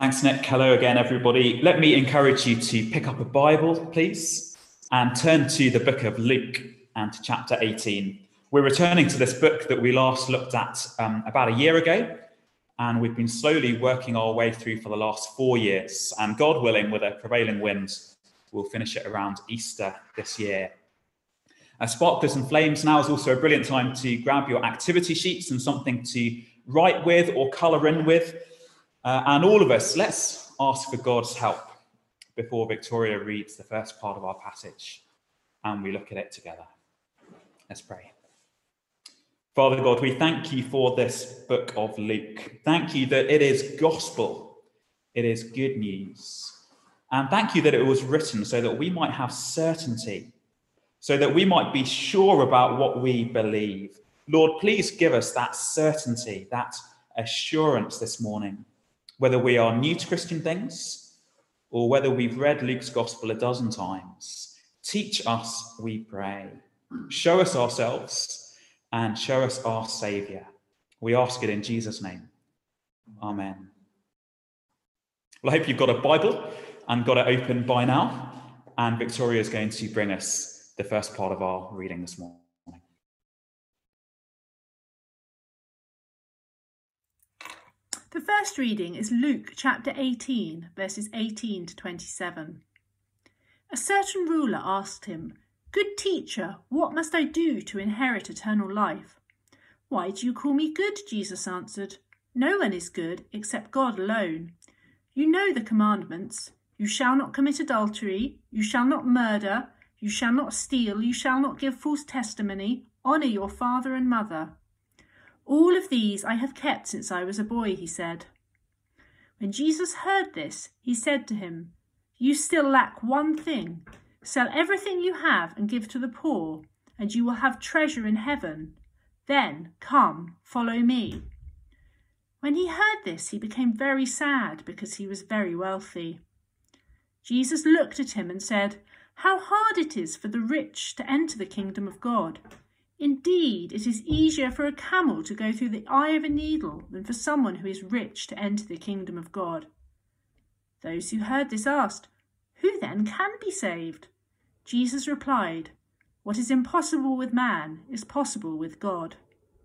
Thanks, Nick. Hello again, everybody. Let me encourage you to pick up a Bible, please, and turn to the book of Luke and to chapter 18. We're returning to this book that we last looked at about a year ago, and we've been slowly working our way through for the last 4 years. And God willing, with a prevailing wind, we'll finish it around Easter this year. Sparklers and Flames now is also a brilliant time to grab your activity sheets and something to write with or colour in with. And all of us, let's ask for God's help before Victoria reads the first part of our passage and we look at it together. Let's pray. Father God, we thank you for this book of Luke. Thank you that it is gospel. It is good news. And thank you that it was written so that we might have certainty, so that we might be sure about what we believe. Lord, please give us that certainty, that assurance this morning. Whether we are new to Christian things or whether we've read Luke's gospel a dozen times, teach us, we pray. Show us ourselves and show us our Saviour. We ask it in Jesus' name. Amen. Well, I hope you've got a Bible and got it open by now. And Victoria is going to bring us the first part of our reading this morning. The first reading is Luke chapter 18, verses 18 to 27. A certain ruler asked him, "Good teacher, what must I do to inherit eternal life?" "Why do you call me good?" Jesus answered. "No one is good except God alone. You know the commandments. You shall not commit adultery. You shall not murder. You shall not steal. You shall not give false testimony. Honour your father and mother." "All of these I have kept since I was a boy," he said. When Jesus heard this, he said to him, "You still lack one thing. Sell everything you have and give to the poor, and you will have treasure in heaven. Then come, follow me." When he heard this, he became very sad because he was very wealthy. Jesus looked at him and said, "How hard it is for the rich to enter the kingdom of God. Indeed, it is easier for a camel to go through the eye of a needle than for someone who is rich to enter the kingdom of God." Those who heard this asked, "Who then can be saved?" Jesus replied, "What is impossible with man is possible with God."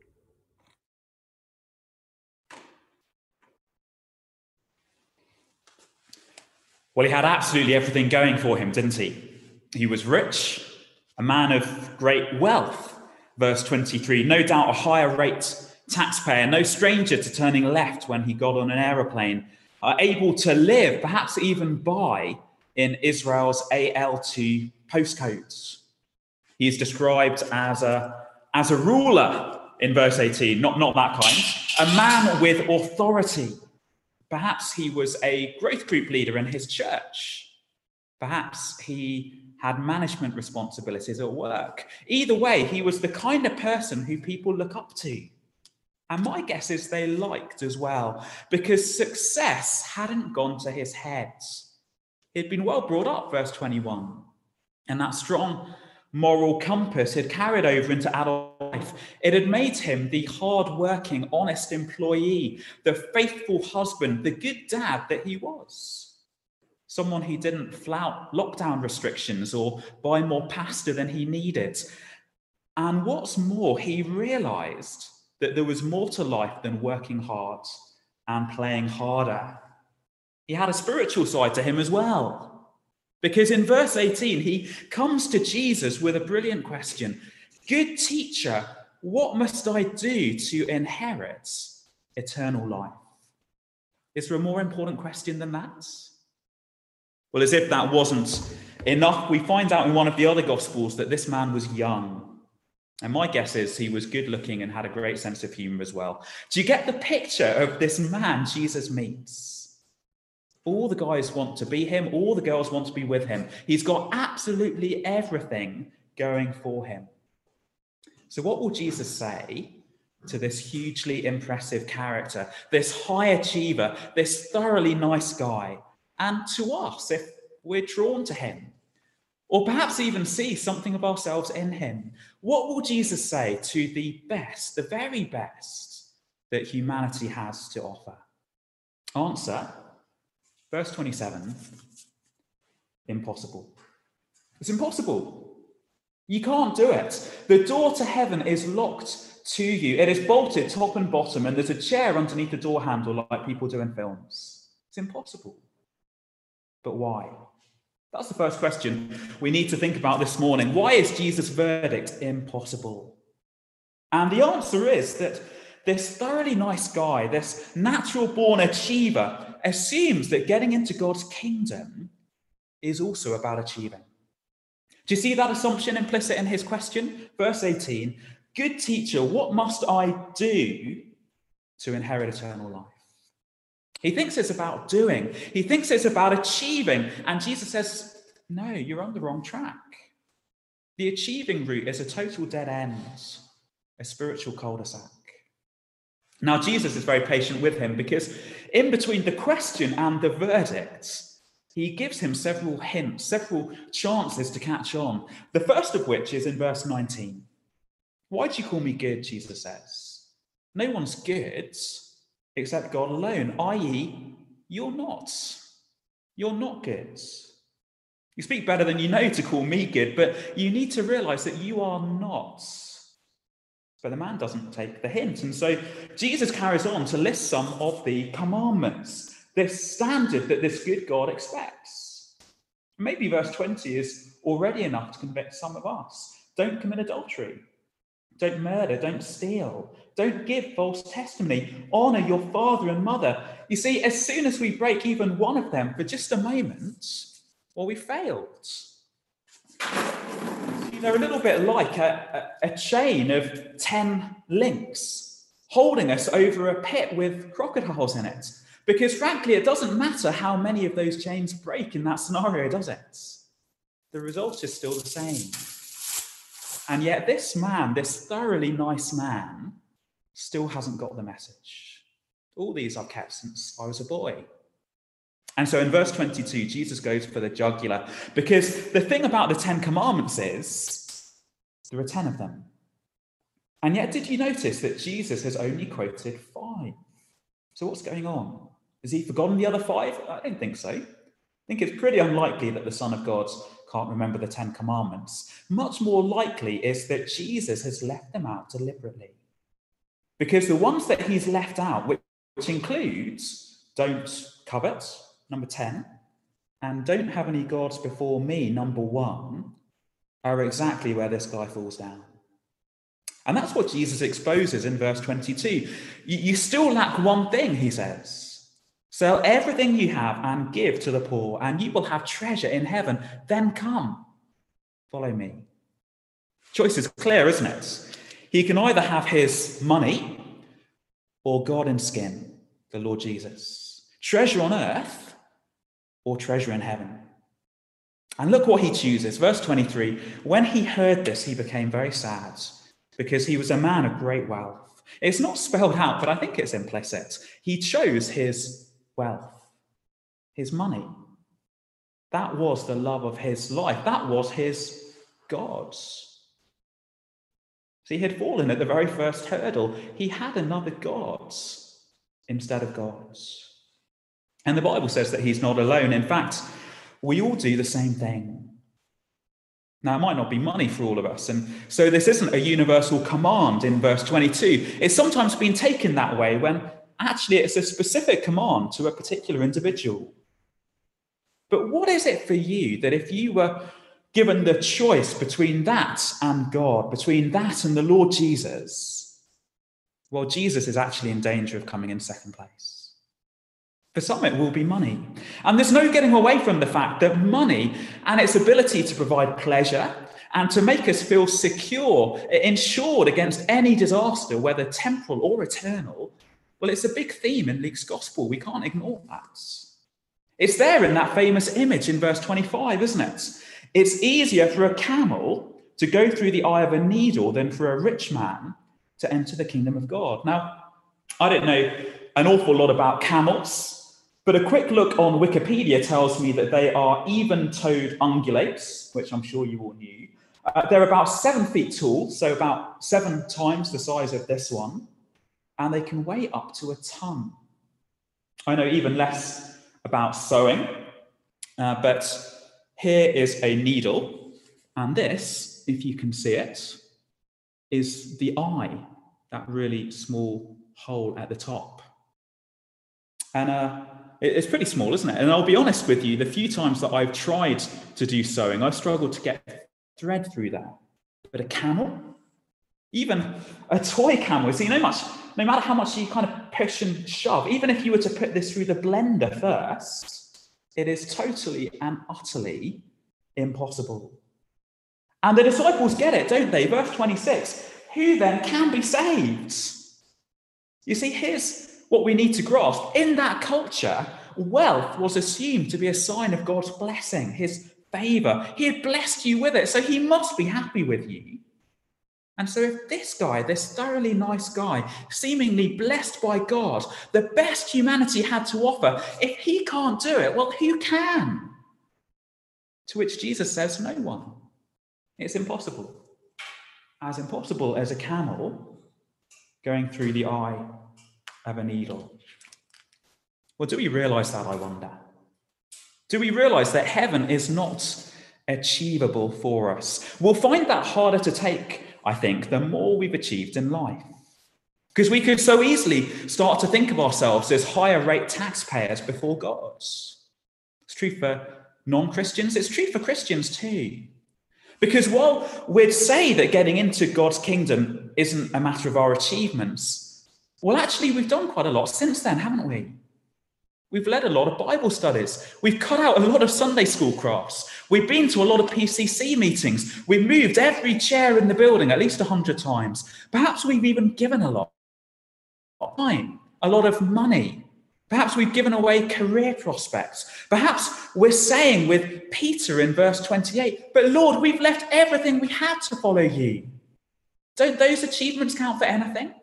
Well, he had absolutely everything going for him, didn't he? He was rich, a man of great wealth. Verse 23, no doubt a higher rate taxpayer, no stranger to turning left when he got on an aeroplane, able to live, perhaps even buy, in Israel's AL2 postcodes. He is described as a ruler in verse 18, not that kind, a man with authority. Perhaps he was a growth group leader in his church. Perhaps he had management responsibilities at work. Either way, he was the kind of person who people look up to. And my guess is they liked as well, because success hadn't gone to his head. He'd been well brought up, verse 21, and that strong moral compass had carried over into adult life. It had made him the hard-working, honest employee, the faithful husband, the good dad that he was. Someone who didn't flout lockdown restrictions or buy more pasta than he needed. And what's more, he realised that there was more to life than working hard and playing harder. He had a spiritual side to him as well. Because in verse 18, he comes to Jesus with a brilliant question. "Good teacher, what must I do to inherit eternal life?" Is there a more important question than that? Well, as if that wasn't enough, we find out in one of the other Gospels that this man was young. And my guess is he was good looking and had a great sense of humour as well. Do you get the picture of this man Jesus meets? All the guys want to be him. All the girls want to be with him. He's got absolutely everything going for him. So what will Jesus say to this hugely impressive character, this high achiever, this thoroughly nice guy? And to us, if we're drawn to him, or perhaps even see something of ourselves in him, what will Jesus say to the best, the very best that humanity has to offer? Answer, Verse 27, impossible. It's impossible. You can't do it. The door to heaven is locked to you. It is bolted top and bottom, and there's a chair underneath the door handle like people do in films. It's impossible. But why? That's the first question we need to think about this morning. Why is Jesus' verdict impossible? And the answer is that this thoroughly nice guy, this natural-born achiever, assumes that getting into God's kingdom is also about achieving. Do you see that assumption implicit in his question? Verse 18, good teacher, what must I do to inherit eternal life? He thinks it's about doing. He thinks it's about achieving. And Jesus says, no, you're on the wrong track. The achieving route is a total dead end, a spiritual cul-de-sac. Now, Jesus is very patient with him because in between the question and the verdict, he gives him several hints, several chances to catch on. The first of which is in verse 19. Why do you call me good, Jesus says? No one's good except God alone, i.e., you're not. You're not good. You speak better than you know to call me good, but you need to realize that you are not. But the man doesn't take the hint. And so Jesus carries on to list some of the commandments, this standard that this good God expects. Maybe verse 20 is already enough to convict some of us. Don't commit adultery. Don't murder. Don't steal. Don't give false testimony. Honor your father and mother. You see, as soon as we break even one of them for just a moment, well, we failed. They're a little bit like a chain of 10 links holding us over a pit with crocodiles in it. Because frankly, it doesn't matter how many of those chains break in that scenario, does it? The result is still the same. And yet this man, this thoroughly nice man, still hasn't got the message. All these I've kept since I was a boy. And so in verse 22, Jesus goes for the jugular, because the thing about the 10 commandments is there are 10 of them. And yet, did you notice that Jesus has only quoted 5? So what's going on? Has he forgotten the other 5? I don't think so. I think it's pretty unlikely that the Son of God can't remember the 10 commandments. Much more likely is that Jesus has left them out deliberately. Because the ones that he's left out, which includes don't covet, number 10, and don't have any gods before me, number 1, are exactly where this guy falls down. And that's what Jesus exposes in verse 22. You still lack one thing, he says. Sell everything you have and give to the poor, and you will have treasure in heaven. Then come, follow me. Choice is clear, isn't it? He can either have his money or God in skin, the Lord Jesus. Treasure on earth or treasure in heaven. And look what he chooses. Verse 23, when he heard this, he became very sad because he was a man of great wealth. It's not spelled out, but I think it's implicit. He chose his wealth, his money. That was the love of his life. That was his God. See, he had fallen at the very first hurdle. He had another God instead of God. And the Bible says that he's not alone. In fact, we all do the same thing. Now, it might not be money for all of us, and so this isn't a universal command in verse 22. It's sometimes been taken that way when actually it's a specific command to a particular individual. But what is it for you that if you were given the choice between that and God, between that and the Lord Jesus, well, Jesus is actually in danger of coming in second place. For some, it will be money. And there's no getting away from the fact that money and its ability to provide pleasure and to make us feel secure, insured against any disaster, whether temporal or eternal, well, it's a big theme in Luke's gospel. We can't ignore that. It's there in that famous image in verse 25, isn't it? It's easier for a camel to go through the eye of a needle than for a rich man to enter the kingdom of God. Now, I don't know an awful lot about camels, but a quick look on Wikipedia tells me that they are even-toed ungulates, which I'm sure you all knew. They're about 7 feet tall, so about 7 times the size of this one, and they can weigh up to a ton. I know even less about sewing, but here is a needle, and this, if you can see it, is the eye, that really small hole at the top. And it's pretty small, isn't it? And I'll be honest with you, the few times that I've tried to do sewing, I've struggled to get thread through that. But a camel, even a toy camel, so no matter how much you kind of push and shove, even if you were to put this through the blender first, it is totally and utterly impossible. And the disciples get it, don't they? Verse 26, who then can be saved? You see, here's what we need to grasp. In that culture, wealth was assumed to be a sign of God's blessing, his favour. He had blessed you with it, so he must be happy with you. And so if this guy, this thoroughly nice guy, seemingly blessed by God, the best humanity had to offer, if he can't do it, well, who can? To which Jesus says, no one. It's impossible. As impossible as a camel going through the eye of a needle. Well, do we realise that, I wonder? Do we realise that heaven is not achievable for us? We'll find that harder to take, I think, the more we've achieved in life. Because we could so easily start to think of ourselves as higher rate taxpayers before God. It's true for non-Christians, it's true for Christians too. Because while we'd say that getting into God's kingdom isn't a matter of our achievements, well, actually, we've done quite a lot since then, haven't we? We've led a lot of Bible studies. We've cut out a lot of Sunday school crafts. We've been to a lot of PCC meetings. We've moved every chair in the building at least 100 times. Perhaps we've even given a lot of time, a lot of money. Perhaps we've given away career prospects. Perhaps we're saying with Peter in verse 28, but Lord, we've left everything we had to follow you. Don't those achievements count for anything?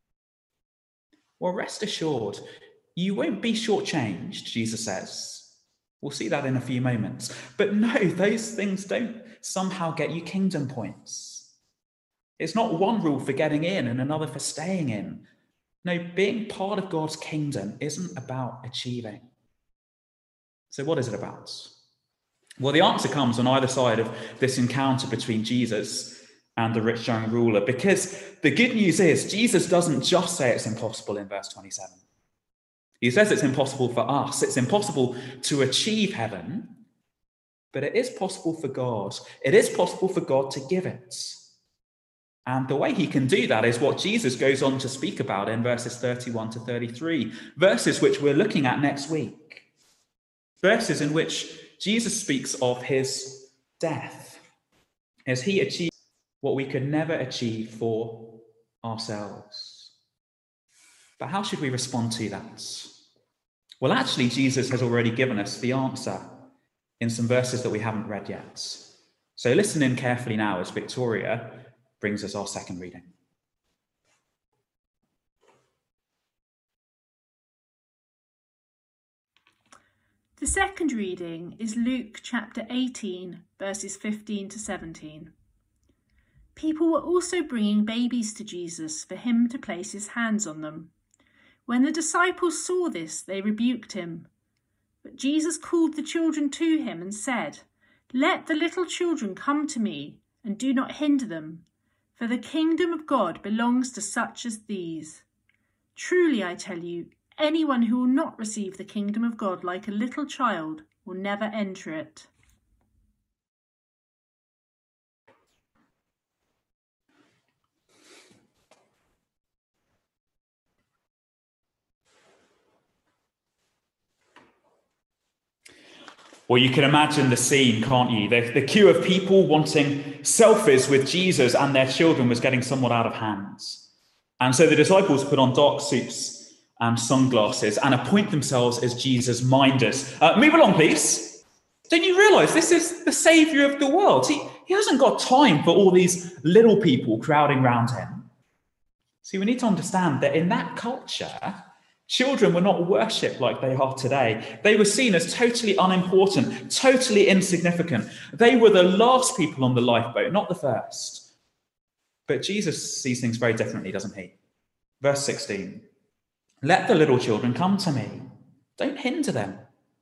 Well, rest assured, you won't be shortchanged, Jesus says. We'll see that in a few moments. But no, those things don't somehow get you kingdom points. It's not one rule for getting in and another for staying in. No, being part of God's kingdom isn't about achieving. So what is it about? Well, the answer comes on either side of this encounter between Jesus and the rich young ruler, because the good news is Jesus doesn't just say it's impossible in verse 27. He says it's impossible for us. It's impossible to achieve heaven, but it is possible for God. It is possible for God to give it. And the way he can do that is what Jesus goes on to speak about in verses 31 to 33, verses which we're looking at next week. Verses in which Jesus speaks of his death as he achieved what we could never achieve for ourselves. But how should we respond to that? Well, actually, Jesus has already given us the answer in some verses that we haven't read yet. So listen in carefully now as Victoria brings us our second reading. The second reading is Luke chapter 18, verses 15 to 17. People were also bringing babies to Jesus for him to place his hands on them. When the disciples saw this, they rebuked him. But Jesus called the children to him and said, "Let the little children come to me, and do not hinder them, for the kingdom of God belongs to such as these. Truly, I tell you, anyone who will not receive the kingdom of God like a little child will never enter it." Well, you can imagine the scene, can't you? The queue of people wanting selfies with Jesus and their children was getting somewhat out of hand. And so the disciples put on dark suits and sunglasses and appoint themselves as Jesus' minders. Move along, please. Don't you realise this is the saviour of the world? He hasn't got time for all these little people crowding around him. See, we need to understand that in that culture, children were not worshipped like they are today. They were seen as totally unimportant, totally insignificant. They were the last people on the lifeboat, not the first. But Jesus sees things very differently, doesn't he? Verse 16, "Let the little children come to me. Don't hinder them,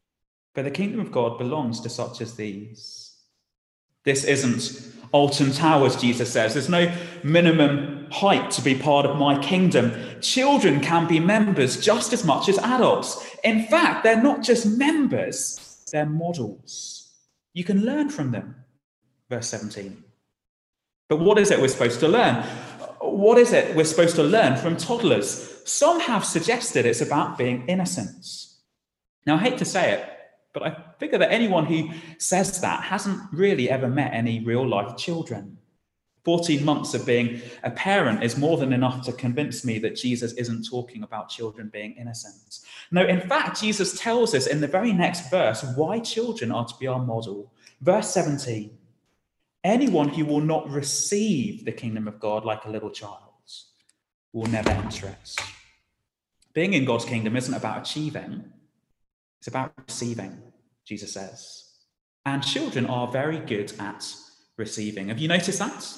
But the kingdom of God belongs to such as these. This isn't Alton Towers, Jesus says. There's no minimum height to be part of my kingdom. Children can be members just as much as adults. In fact, they're not just members, they're models. You can learn from them. Verse 17. But what is it we're supposed to learn? What is it we're supposed to learn from toddlers? Some have suggested it's about being innocent. Now, I hate to say it, but I figure that anyone who says that hasn't really ever met any real-life children. 14 months of being a parent is more than enough to convince me that Jesus isn't talking about children being innocent. No, in fact, Jesus tells us in the very next verse why children are to be our model. Verse 17, anyone who will not receive the kingdom of God like a little child will never enter it. Being in God's kingdom isn't about achieving, it's about receiving, Jesus says. And children are very good at receiving. Have you noticed that?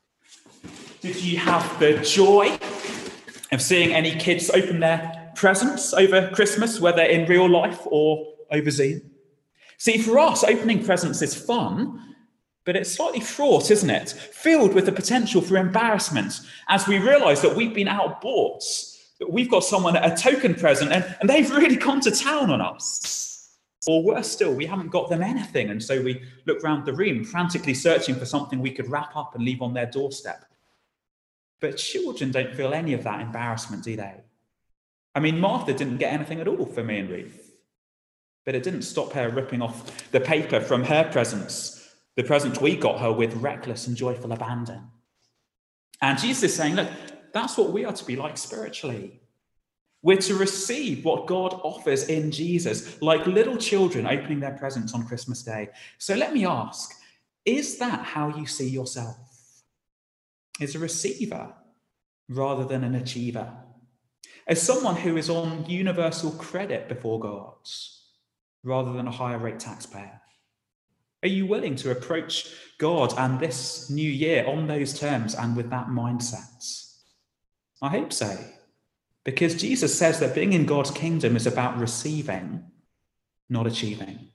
Did you have the joy of seeing any kids open their presents over Christmas, whether in real life or over Zoom? See, for us, opening presents is fun, but it's slightly fraught, isn't it? Filled with the potential for embarrassment as we realise that we've been outbought, that we've got someone a token present and they've really gone to town on us. Or worse still, we haven't got them anything, and so we look around the room frantically searching for something we could wrap up and leave on their doorstep. But children don't feel any of that embarrassment, do they? I mean, Martha didn't get anything at all for me and Ruth, but it didn't stop her ripping off the paper from her presents, the present we got her with reckless and joyful abandon. And Jesus is saying, look, that's what we are to be like spiritually. We're to receive what God offers in Jesus, like little children opening their presents on Christmas Day. So let me ask, is that how you see yourself? As a receiver rather than an achiever? As someone who is on universal credit before God rather than a higher rate taxpayer? Are you willing to approach God and this new year on those terms and with that mindset? I hope so, because Jesus says that being in God's kingdom is about receiving, not achieving.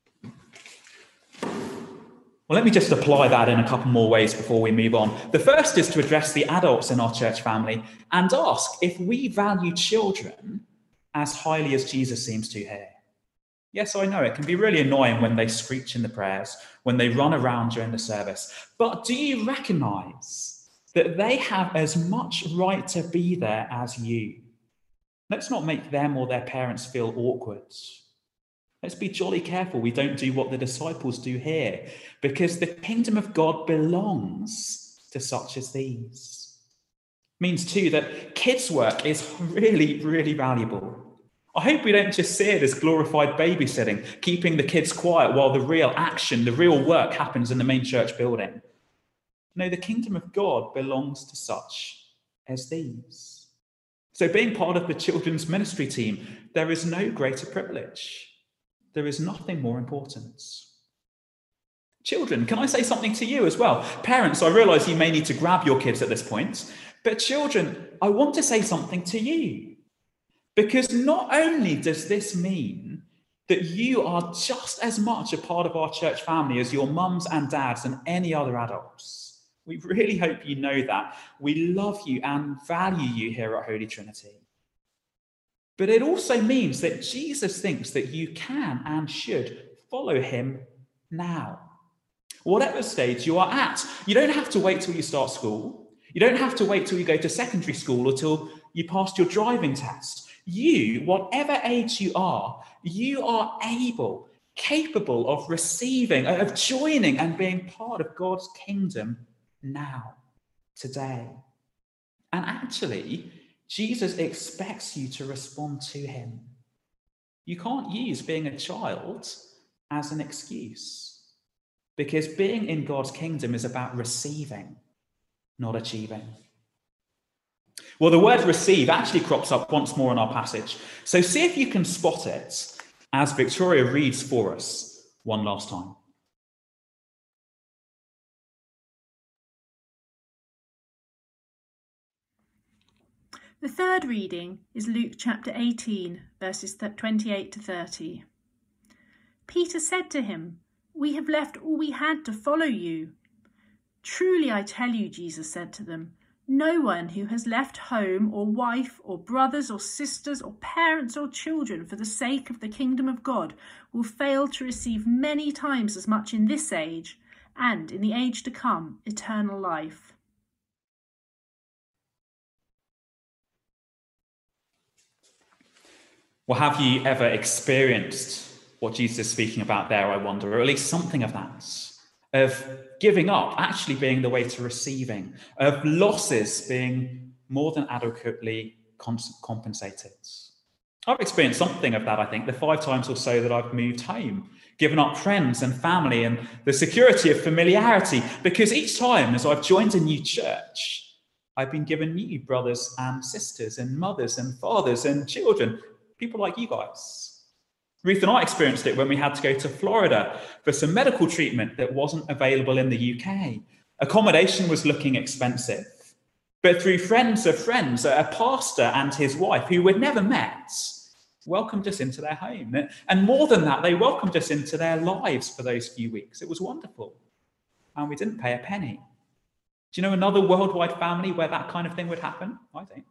Well, let me just apply that in a couple more ways before we move on. The first is to address the adults in our church family and ask if we value children as highly as Jesus seems to here. Yes, I know it can be really annoying when they screech in the prayers, when they run around during the service. But do you recognise that they have as much right to be there as you? Let's not make them or their parents feel awkward. Let's be jolly careful we don't do what the disciples do here, because the kingdom of God belongs to such as these. It means too that kids' work is really, really valuable. I hope we don't just see it as glorified babysitting, keeping the kids quiet while the real action, the real work happens in the main church building. No, the kingdom of God belongs to such as these. So being part of the children's ministry team, there is no greater privilege. There is nothing more important. Children, can I say something to you as well? Parents, I realise you may need to grab your kids at this point, but children, I want to say something to you. Because not only does this mean that you are just as much a part of our church family as your mums and dads and any other adults. We really hope you know that. We love you and value you here at Holy Trinity. But it also means that Jesus thinks that you can and should follow him now. Whatever stage you are at, you don't have to wait till you start school. You don't have to wait till you go to secondary school or till you passed your driving test. You, whatever age you are able, capable of receiving, of joining and being part of God's kingdom now, today. And actually, Jesus expects you to respond to him. You can't use being a child as an excuse, because being in God's kingdom is about receiving, not achieving. Well, the word receive actually crops up once more in our passage. So see if you can spot it as Victoria reads for us one last time. The third reading is Luke chapter 18, verses 28 to 30. Peter said to him, "We have left all we had to follow you." "Truly I tell you," Jesus said to them, "no one who has left home or wife or brothers or sisters or parents or children for the sake of the kingdom of God will fail to receive many times as much in this age and in the age to come eternal life." Well, have you ever experienced what Jesus is speaking about there, I wonder, or at least something of that, of giving up actually being the way to receiving, of losses being more than adequately compensated? I've experienced something of that, I think, the 5 times or so that I've moved home, given up friends and family and the security of familiarity, because each time as I've joined a new church, I've been given new brothers and sisters and mothers and fathers and children, people like you guys. Ruth and I experienced it when we had to go to Florida for some medical treatment that wasn't available in the UK. Accommodation was looking expensive. But through friends of friends, a pastor and his wife, who we'd never met, welcomed us into their home. And more than that, they welcomed us into their lives for those few weeks. It was wonderful. And we didn't pay a penny. Do you know another worldwide family where that kind of thing would happen? I think.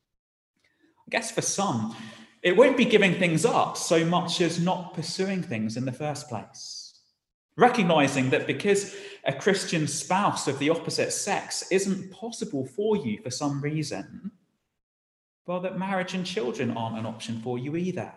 I guess for some, it won't be giving things up so much as not pursuing things in the first place. Recognizing that because a Christian spouse of the opposite sex isn't possible for you for some reason, well, that marriage and children aren't an option for you either.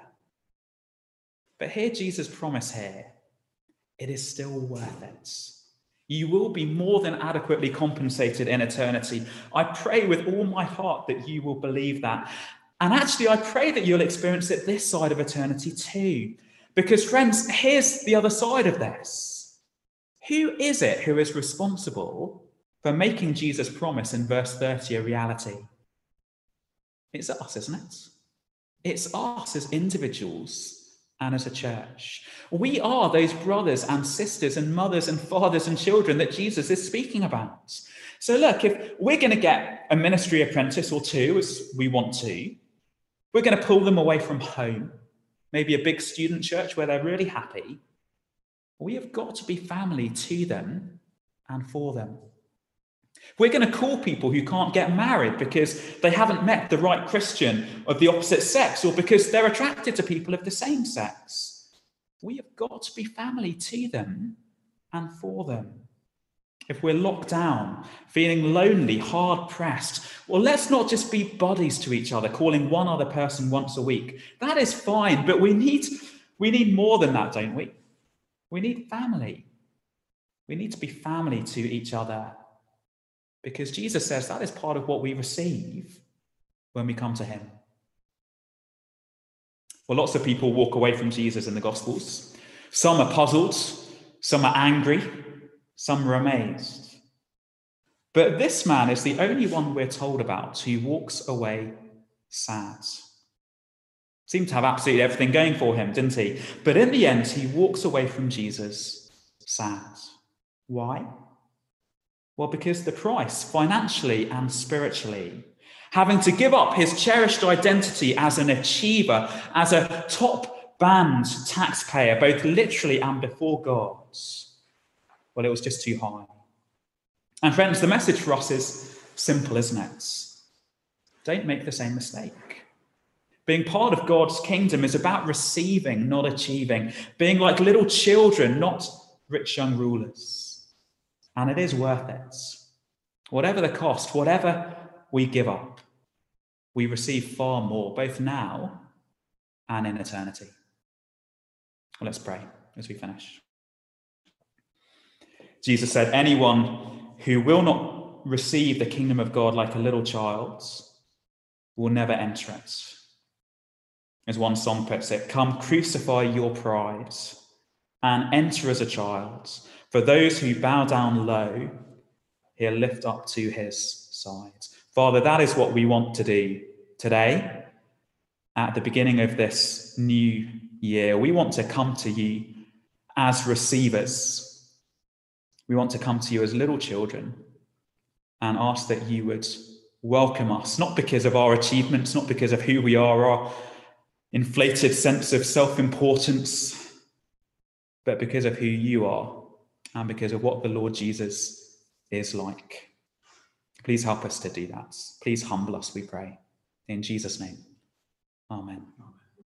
But hear Jesus' promise here. It is still worth it. You will be more than adequately compensated in eternity. I pray with all my heart that you will believe that. And actually, I pray that you'll experience it this side of eternity too. Because friends, here's the other side of this. Who is it who is responsible for making Jesus' promise in verse 30 a reality? It's us, isn't it? It's us as individuals and as a church. We are those brothers and sisters and mothers and fathers and children that Jesus is speaking about. So look, if we're going to get a ministry apprentice or two, as we want to, we're going to pull them away from home, maybe a big student church where they're really happy. We have got to be family to them and for them. We're going to call people who can't get married because they haven't met the right Christian of the opposite sex or because they're attracted to people of the same sex. We have got to be family to them and for them. If we're locked down, feeling lonely, hard-pressed, well, let's not just be buddies to each other, calling one other person once a week. That is fine, but we need more than that, don't we? We need family. We need to be family to each other because Jesus says that is part of what we receive when we come to him. Well, lots of people walk away from Jesus in the Gospels. Some are puzzled, some are angry, some are amazed. But this man is the only one we're told about who walks away sad. Seemed to have absolutely everything going for him, didn't he? But in the end, he walks away from Jesus sad. Why? Well, because the price, financially and spiritually, having to give up his cherished identity as an achiever, as a top-band taxpayer, both literally and before God, well, it was just too high. And friends, the message for us is simple, isn't it? Don't make the same mistake. Being part of God's kingdom is about receiving, not achieving. Being like little children, not rich young rulers. And it is worth it. Whatever the cost, whatever we give up, we receive far more, both now and in eternity. Well, let's pray as we finish. Jesus said, anyone who will not receive the kingdom of God like a little child will never enter it. As one song puts it, come crucify your pride and enter as a child. For those who bow down low, he'll lift up to his side. Father, that is what we want to do today at the beginning of this new year. We want to come to you as receivers. We want to come to you as little children and ask that you would welcome us, not because of our achievements, not because of who we are, our inflated sense of self-importance, but because of who you are and because of what the Lord Jesus is like. Please help us to do that. Please humble us, we pray. In Jesus' name, amen.